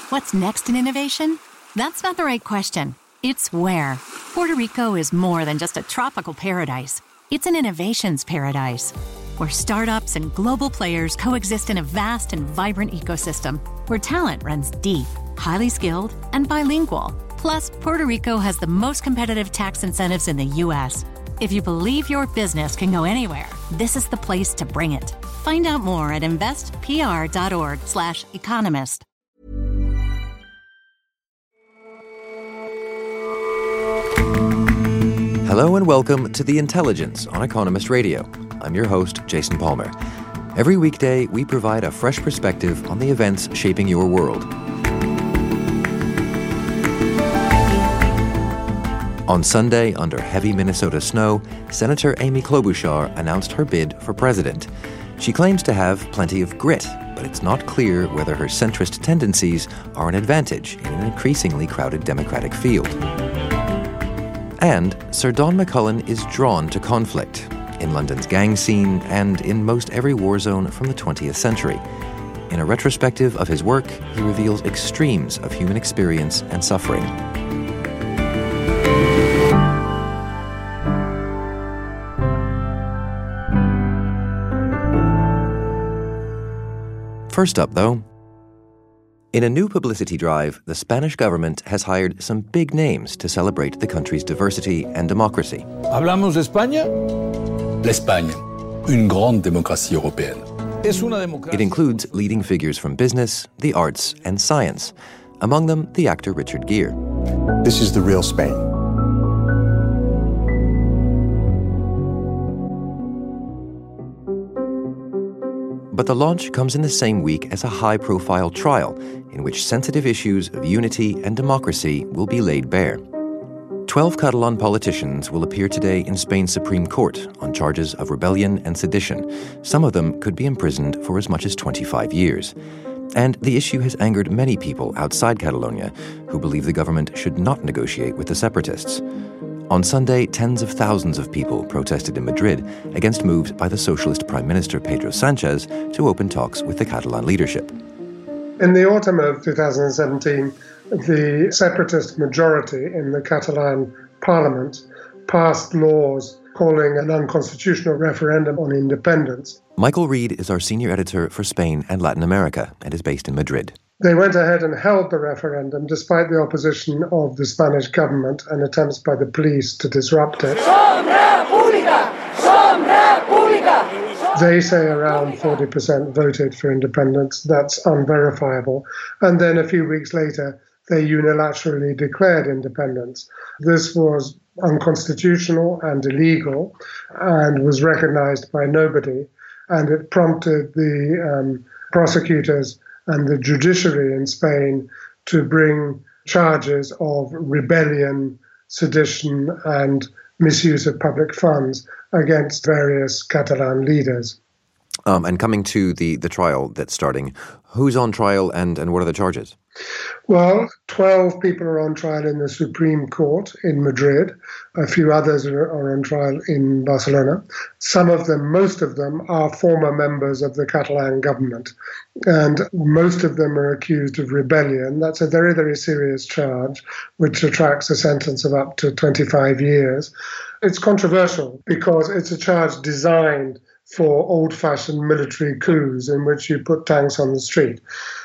What's next in innovation? That's not the right question. It's where. Puerto Rico is more than just a tropical paradise. It's an innovations paradise, where startups and global players coexist in a vast and vibrant ecosystem, where talent runs deep, highly skilled, and bilingual. Plus, Puerto Rico has the most competitive tax incentives in the U.S. If you believe your business can go anywhere, this is the place to bring it. Find out more at investpr.org/economist. Hello and welcome to The Intelligence on Economist Radio. I'm your host, Jason Palmer. Every weekday, we provide a fresh perspective on the events shaping your world. On Sunday, under heavy Minnesota snow, Senator Amy Klobuchar announced her bid for president. She claims to have plenty of grit, but it's not clear whether her centrist tendencies are an advantage in an increasingly crowded Democratic field. And Sir Don McCullin is drawn to conflict, in London's gang scene and in most every war zone from the 20th century. In a retrospective of his work, he reveals extremes of human experience and suffering. First up, though, in a new publicity drive, the Spanish government has hired some big names to celebrate the country's diversity and democracy. ¿Hablamos de España? L'Espagne, une grande démocratie européenne. It includes leading figures from business, the arts, and science. Among them, the actor Richard Gere. This is the real Spain. But the launch comes in the same week as a high-profile trial in which sensitive issues of unity and democracy will be laid bare. 12 Catalan politicians will appear today in Spain's Supreme Court on charges of rebellion and sedition. Some of them could be imprisoned for as much as 25 years. And the issue has angered many people outside Catalonia who believe the government should not negotiate with the separatists. On Sunday, tens of thousands of people protested in Madrid against moves by the socialist Prime Minister Pedro Sánchez to open talks with the Catalan leadership. In the autumn of 2017, the separatist majority in the Catalan parliament passed laws calling an unconstitutional referendum on independence. Michael Reed is our senior editor for Spain and Latin America and is based in Madrid. They went ahead and held the referendum despite the opposition of the Spanish government and attempts by the police to disrupt it. They say around 40% voted for independence. That's unverifiable. And then a few weeks later, they unilaterally declared independence. This was unconstitutional and illegal and was recognized by nobody. And it prompted the prosecutors and the judiciary in Spain to bring charges of rebellion, sedition, and misuse of public funds against various Catalan leaders. And coming to the trial that's starting, who's on trial and what are the charges? Well, 12 people are on trial in the Supreme Court in Madrid. A few others are on trial in Barcelona. Some of them, most of them, are former members of the Catalan government. And most of them are accused of rebellion. That's a very, very serious charge, which attracts a sentence of up to 25 years. It's controversial because it's a charge designed for old-fashioned military coups in which you put tanks on the street.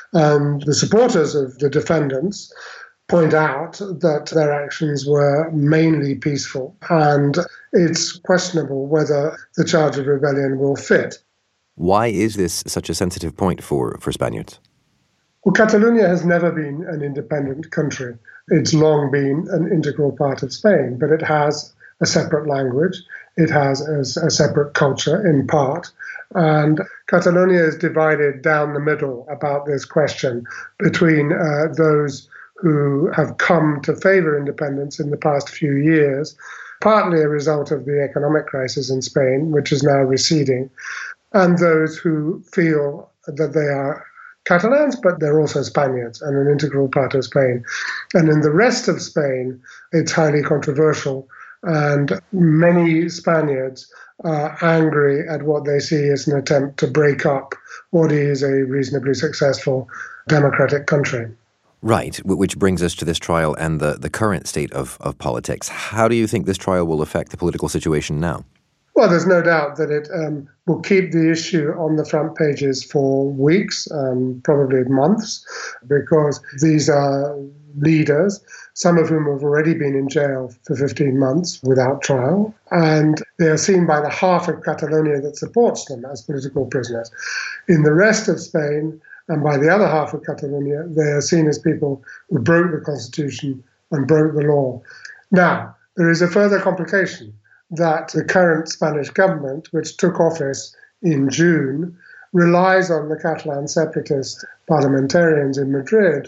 And the supporters of the defendants point out that their actions were mainly peaceful, and it's questionable whether the charge of rebellion will fit. Why is this such a sensitive point for Spaniards? Well, Catalonia has never been an independent country. It's long been an integral part of Spain, but it has a separate language. It has a separate culture, in part. And Catalonia is divided down the middle about this question between those who have come to favor independence in the past few years, partly a result of the economic crisis in Spain, which is now receding, and those who feel that they are Catalans, but they're also Spaniards and an integral part of Spain. And in the rest of Spain, it's highly controversial. And many Spaniards are angry at what they see as an attempt to break up what is a reasonably successful democratic country. Right, which brings us to this trial and the current state of politics. How do you think this trial will affect the political situation now? Well, there's no doubt that it will keep the issue on the front pages for weeks, probably months, because these are leaders, some of whom have already been in jail for 15 months without trial, and they are seen by the half of Catalonia that supports them as political prisoners. In the rest of Spain, and by the other half of Catalonia, they are seen as people who broke the constitution and broke the law. Now, there is a further complication that the current Spanish government, which took office in June, relies on the Catalan separatist parliamentarians in Madrid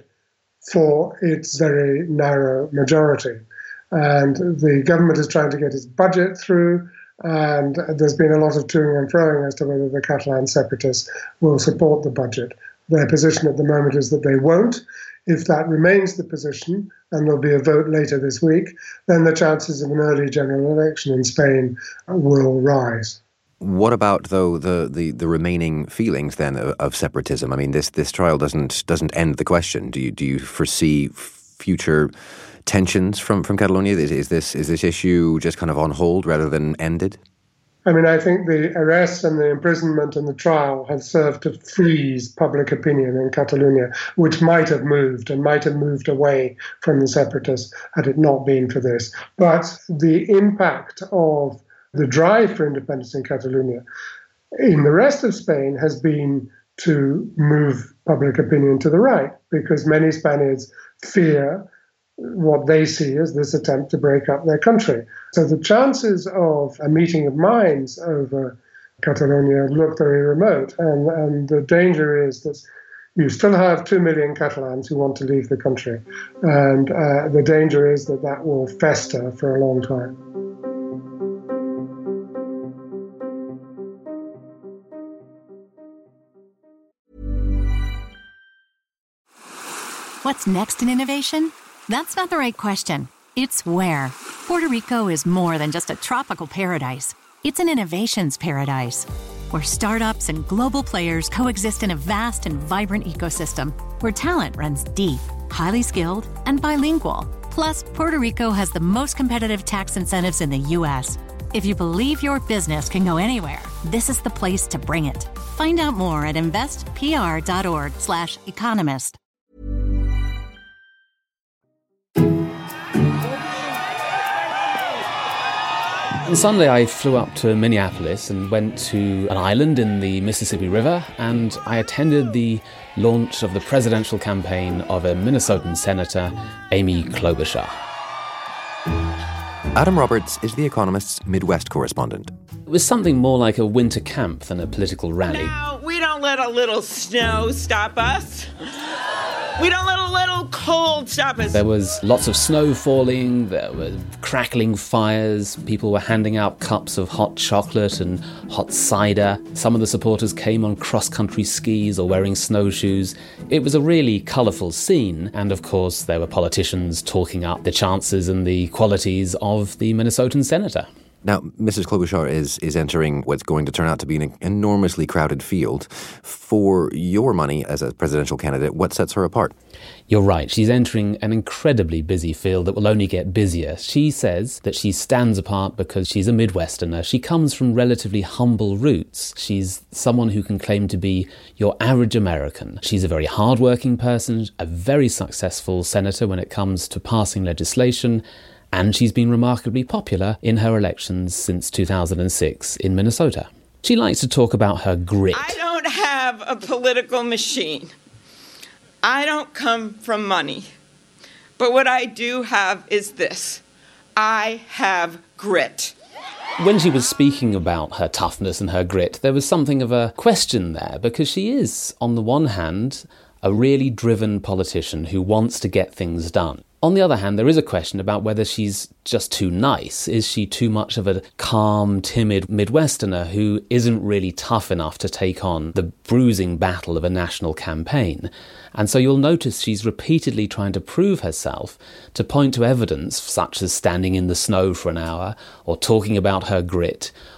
for its very narrow majority. And the government is trying to get its budget through, and there's been a lot of toing and froing as to whether the Catalan separatists will support the budget. Their position at the moment is that they won't. If that remains the position, and there'll be a vote later this week, then the chances of an early general election in Spain will rise. What about, though, the remaining feelings then of separatism? I mean, this trial doesn't end the question. Do you foresee future tensions from Catalonia? Is this issue just kind of on hold rather than ended? I mean, I think the arrests and the imprisonment and the trial have served to freeze public opinion in Catalonia, which might have moved away from the separatists had it not been for this. But the impact of the drive for independence in Catalonia in the rest of Spain has been to move public opinion to the right, because many Spaniards fear what they see as this attempt to break up their country. So the chances of a meeting of minds over Catalonia look very remote. And the danger is that you still have 2 million Catalans who want to leave the country. And the danger is that that will fester for a long time. What's next in innovation? That's not the right question. It's where. Puerto Rico is more than just a tropical paradise. It's an innovations paradise, where startups and global players coexist in a vast and vibrant ecosystem, where talent runs deep, highly skilled, and bilingual. Plus, Puerto Rico has the most competitive tax incentives in the U.S. If you believe your business can go anywhere, this is the place to bring it. Find out more at investpr.org/economist. On Sunday, I flew up to Minneapolis and went to an island in the Mississippi River, and I attended the launch of the presidential campaign of a Minnesotan senator, Amy Klobuchar. Adam Roberts is The Economist's Midwest correspondent. It was something more like a winter camp than a political rally. No, we don't let a little snow stop us. We don't let a little cold stop us. There was lots of snow falling, there were crackling fires, people were handing out cups of hot chocolate and hot cider. Some of the supporters came on cross-country skis or wearing snowshoes. It was a really colourful scene, and of course there were politicians talking up the chances and the qualities of the Minnesotan senator. Now, Mrs. Klobuchar is entering what's going to turn out to be an enormously crowded field. For your money as a presidential candidate, what sets her apart? You're right. She's entering an incredibly busy field that will only get busier. She says that she stands apart because she's a Midwesterner. She comes from relatively humble roots. She's someone who can claim to be your average American. She's a very hardworking person, a very successful senator when it comes to passing legislation, and she's been remarkably popular in her elections since 2006 in Minnesota. She likes to talk about her grit. I don't have a political machine. I don't come from money. But what I do have is this. I have grit. When she was speaking about her toughness and her grit, there was something of a question there, because she is, on the one hand, a really driven politician who wants to get things done. On the other hand, there is a question about whether she's just too nice. Is she too much of a calm, timid Midwesterner who isn't really tough enough to take on the bruising battle of a national campaign? And so you'll notice she's repeatedly trying to prove herself, to point to evidence such as standing in the snow for an hour, or talking about her grit,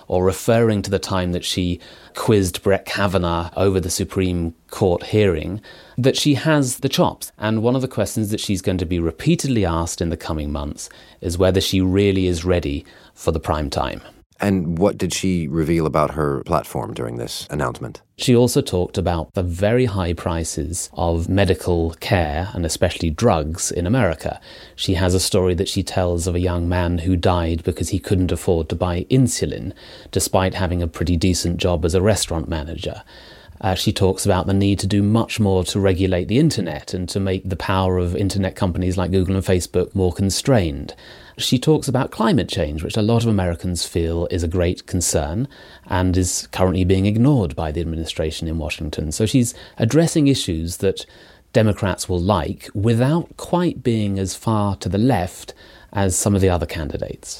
or referring to the time that she quizzed Brett Kavanaugh over the Supreme Court hearing, that she has the chops. And one of the questions that she's going to be repeatedly asked in the coming months is whether she really is ready for the prime time. And what did she reveal about her platform during this announcement? She also talked about the very high prices of medical care and especially drugs in America. She has a story that she tells of a young man who died because he couldn't afford to buy insulin, despite having a pretty decent job as a restaurant manager. She talks about the need to do much more to regulate the internet and to make the power of internet companies like Google and Facebook more constrained. She talks about climate change, which a lot of Americans feel is a great concern and is currently being ignored by the administration in Washington. So she's addressing issues that Democrats will like without quite being as far to the left as some of the other candidates.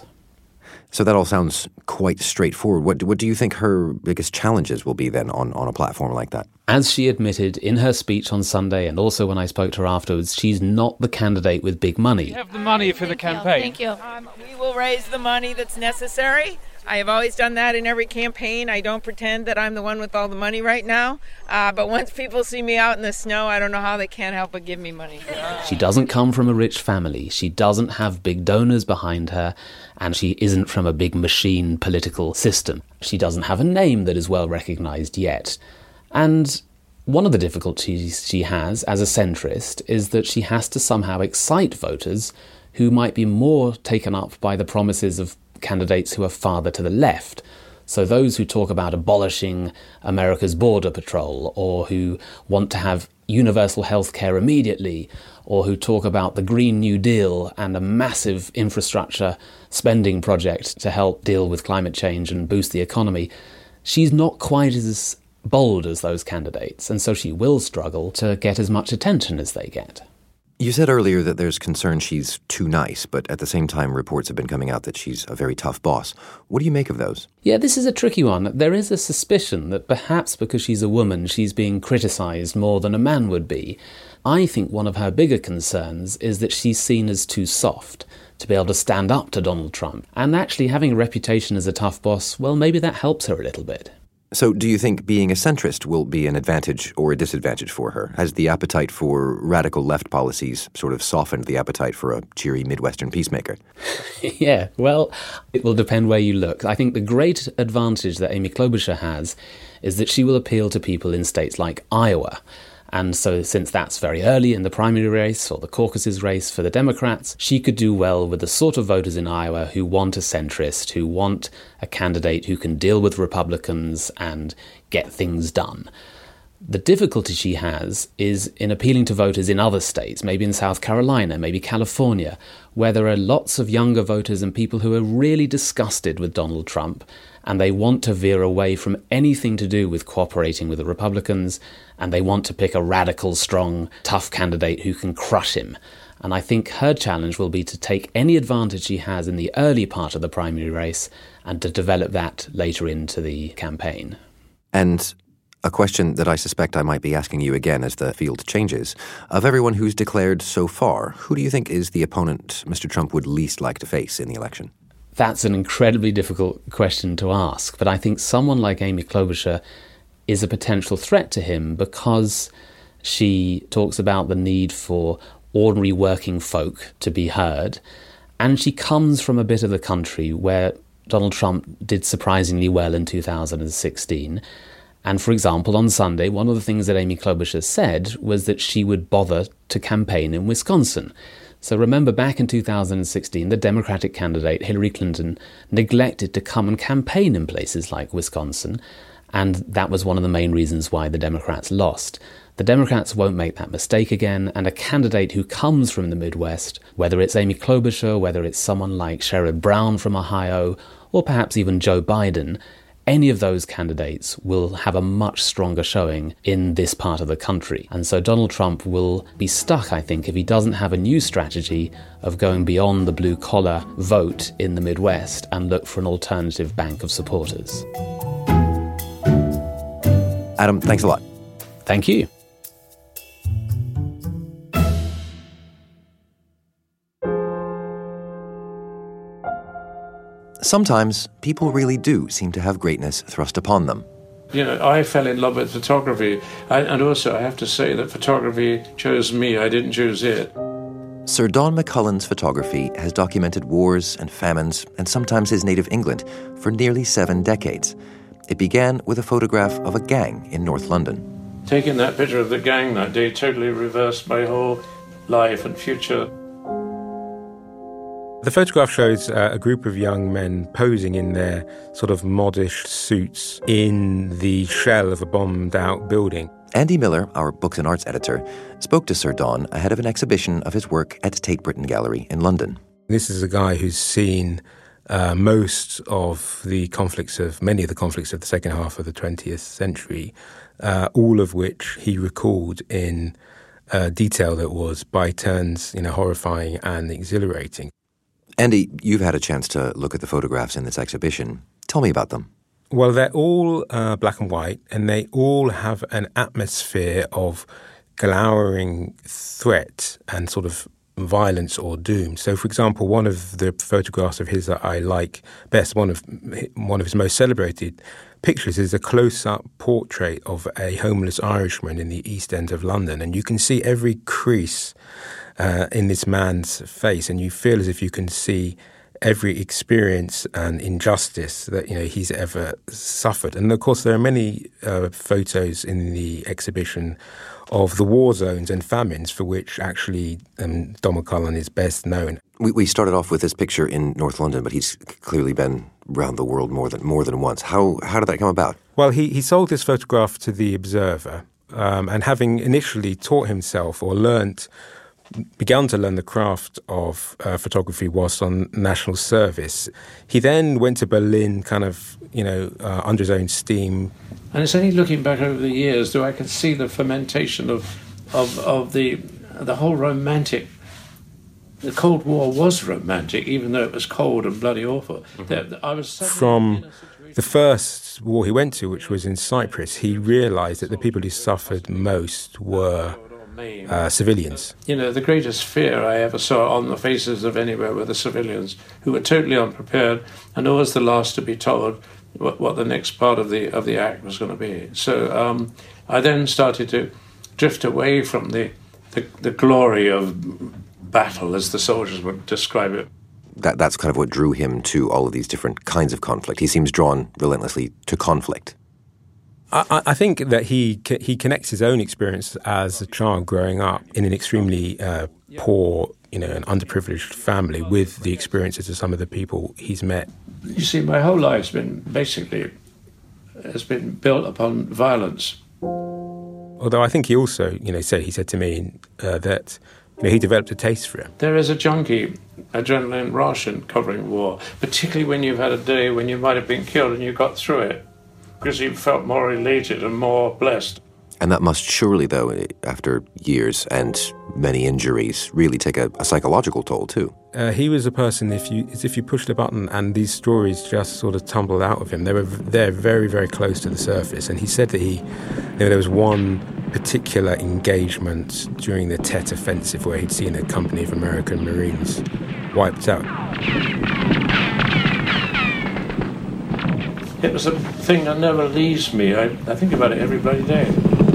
So that all sounds quite straightforward. What do you think her biggest challenges will be then on a platform like that? As she admitted in her speech on Sunday, and also when I spoke to her afterwards, she's not the candidate with big money. You have the money for the campaign. Thank you. We will raise the money that's necessary. I have always done that in every campaign. I don't pretend that I'm the one with all the money right now. But once people see me out in the snow, I don't know how they can't help but give me money. She doesn't come from a rich family. She doesn't have big donors behind her. And she isn't from a big machine political system. She doesn't have a name that is well recognised yet. And one of the difficulties she has as a centrist is that she has to somehow excite voters who might be more taken up by the promises of candidates who are farther to the left. So those who talk about abolishing America's border patrol, or who want to have universal health care immediately, or who talk about the Green New Deal and a massive infrastructure spending project to help deal with climate change and boost the economy, she's not quite as bold as those candidates, and so she will struggle to get as much attention as they get. You said earlier that there's concern she's too nice, but at the same time reports have been coming out that she's a very tough boss. What do you make of those? Yeah, this is a tricky one. There is a suspicion that perhaps because she's a woman, she's being criticised more than a man would be. I think one of her bigger concerns is that she's seen as too soft to be able to stand up to Donald Trump. And actually having a reputation as a tough boss, well, maybe that helps her a little bit. So do you think being a centrist will be an advantage or a disadvantage for her? Has the appetite for radical left policies sort of softened the appetite for a cheery Midwestern peacemaker? Yeah, well, it will depend where you look. I think the great advantage that Amy Klobuchar has is that she will appeal to people in states like Iowa. And so since that's very early in the primary race or the caucuses race for the Democrats, she could do well with the sort of voters in Iowa who want a centrist, who want a candidate who can deal with Republicans and get things done. The difficulty she has is in appealing to voters in other states, maybe in South Carolina, maybe California, where there are lots of younger voters and people who are really disgusted with Donald Trump, and they want to veer away from anything to do with cooperating with the Republicans, and they want to pick a radical, strong, tough candidate who can crush him. And I think her challenge will be to take any advantage she has in the early part of the primary race and to develop that later into the campaign. And a question that I suspect I might be asking you again as the field changes. Of everyone who's declared so far, who do you think is the opponent Mr. Trump would least like to face in the election? That's an incredibly difficult question to ask, but I think someone like Amy Klobuchar is a potential threat to him because she talks about the need for ordinary working folk to be heard, and she comes from a bit of the country where Donald Trump did surprisingly well in 2016. And for example, on Sunday, one of the things that Amy Klobuchar said was that she would bother to campaign in Wisconsin. So remember, back in 2016, the Democratic candidate, Hillary Clinton, neglected to come and campaign in places like Wisconsin, and that was one of the main reasons why the Democrats lost. The Democrats won't make that mistake again, and a candidate who comes from the Midwest, whether it's Amy Klobuchar, whether it's someone like Sherrod Brown from Ohio, or perhaps even Joe Biden, any of those candidates will have a much stronger showing in this part of the country. And so Donald Trump will be stuck, I think, if he doesn't have a new strategy of going beyond the blue-collar vote in the Midwest and look for an alternative bank of supporters. Adam, thanks a lot. Thank you. Sometimes people really do seem to have greatness thrust upon them. I fell in love with photography, and also I have to say that photography chose me, I didn't choose it. Sir Don McCullen's photography has documented wars and famines, and sometimes his native England, for nearly 7 decades. It began with a photograph of a gang in North London. Taking that picture of the gang that day totally reversed my whole life and future. The photograph shows a group of young men posing in their sort of modish suits in the shell of a bombed-out building. Andy Miller, our books and arts editor, spoke to Sir Don ahead of an exhibition of his work at Tate Britain Gallery in London. This is a guy who's seen most of the conflicts many of the conflicts of the second half of the 20th century, all of which he recalled in detail that was by turns, horrifying and exhilarating. Andy, you've had a chance to look at the photographs in this exhibition. Tell me about them. Well, they're all black and white, and they all have an atmosphere of glowering threat and sort of violence or doom. So, for example, one of the photographs of his that I like best, one of his most celebrated pictures, is a close-up portrait of a homeless Irishman in the East End of London, and you can see every crease in this man's face, and you feel as if you can see every experience and injustice that he's ever suffered. And of course, there are many photos in the exhibition of the war zones and famines for which actually Don McCullen is best known. We started off with this picture in North London, but he's clearly been around the world more than once. How did that come about? Well, he sold this photograph to The Observer, and having initially taught himself or began to learn the craft of photography whilst on national service. He then went to Berlin under his own steam. And it's only looking back over the years that I can see the fermentation of the whole romantic. The Cold War was romantic, even though it was cold and bloody awful. Mm-hmm. From the first war he went to, which was in Cyprus, he realised that the people who suffered most were civilians. The greatest fear I ever saw on the faces of anywhere were the civilians, who were totally unprepared and always the last to be told what the next part of the act was going to be. So I then started to drift away from the glory of battle, as the soldiers would describe it. That's kind of what drew him to all of these different kinds of conflict. He seems drawn relentlessly to conflict. I think that he connects his own experience as a child growing up in an extremely poor, an underprivileged family with the experiences of some of the people he's met. You see, my whole life's been built upon violence. Although I think he also, he said to me that he developed a taste for it. There is a junkie adrenaline rush in covering war, particularly when you've had a day when you might have been killed and you got through it, because you felt more elated and more blessed. And that must surely, though, after years and many injuries, really take a psychological toll, too. He was a person, if you pushed a button and these stories just sort of tumbled out of him, they're very, very close to the surface. And he said that there was one particular engagement during the Tet Offensive where he'd seen a company of American Marines wiped out. It was a thing that never leaves me. I think about it every bloody day.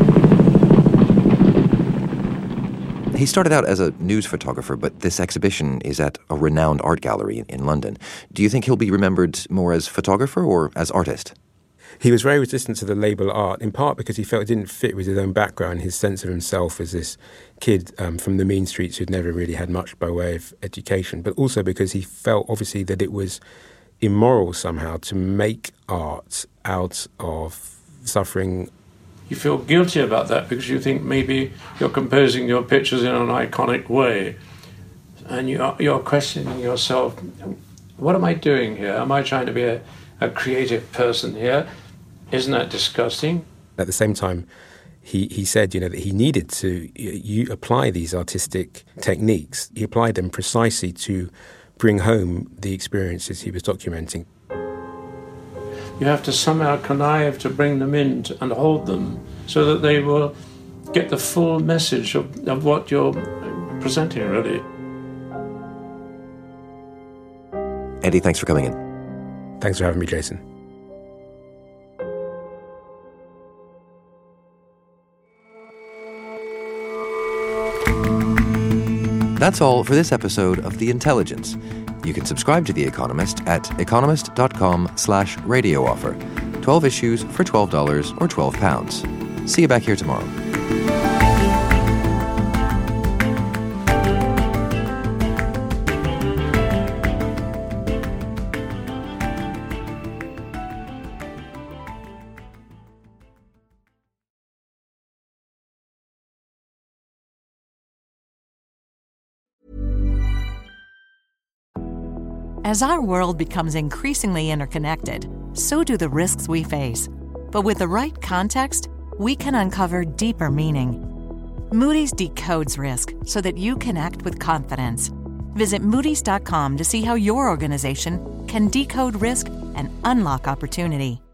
He started out as a news photographer, but this exhibition is at a renowned art gallery in London. Do you think he'll be remembered more as photographer or as artist? He was very resistant to the label art, in part because he felt it didn't fit with his own background, his sense of himself as this kid from the mean streets who'd never really had much by way of education, but also because he felt, obviously, that it was immoral somehow to make art out of suffering. You feel guilty about that because you think maybe you're composing your pictures in an iconic way, and you're questioning yourself, what am I doing here? Am I trying to be a creative person here? Isn't that disgusting? At the same time, he said, that he needed to apply these artistic techniques. He applied them precisely to bring home the experiences he was documenting. You have to somehow connive to bring them in and hold them so that they will get the full message of what you're presenting, really. Andy, thanks for coming in. Thanks for having me, Jason. That's all for this episode of The Intelligence. You can subscribe to The Economist at economist.com/radio offer. 12 issues for $12 or £12. See you back here tomorrow. As our world becomes increasingly interconnected, so do the risks we face. But with the right context, we can uncover deeper meaning. Moody's decodes risk so that you can act with confidence. Visit Moody's.com to see how your organization can decode risk and unlock opportunity.